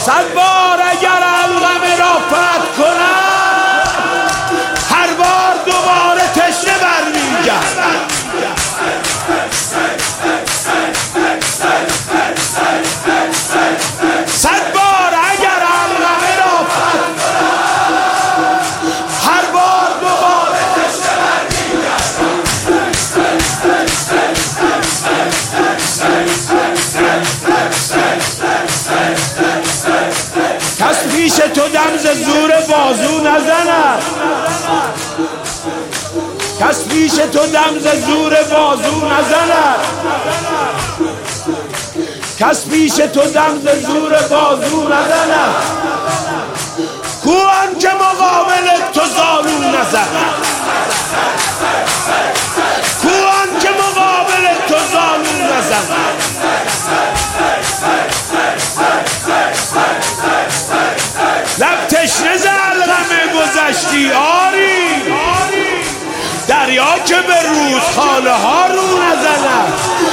صد بار اگر الغم را فتح کنم هر بار دوباره تشنه برمیگردم. صد بار اگر الغم را فتح کنم هر بار دوباره تشنه برمیگردم. کس پیش تو دم ز زور بازو نزند، کس پیش تو دم ز زور بازو نزند، کس پیش تو دم ز زور بازو نزند. کو آن که مقابل تو زانو نزند، کو آن که مقابل تو زانو نزند. لب تشنه ز الغم گذشتی آری، دریا که به رودخانه ها رو نزند.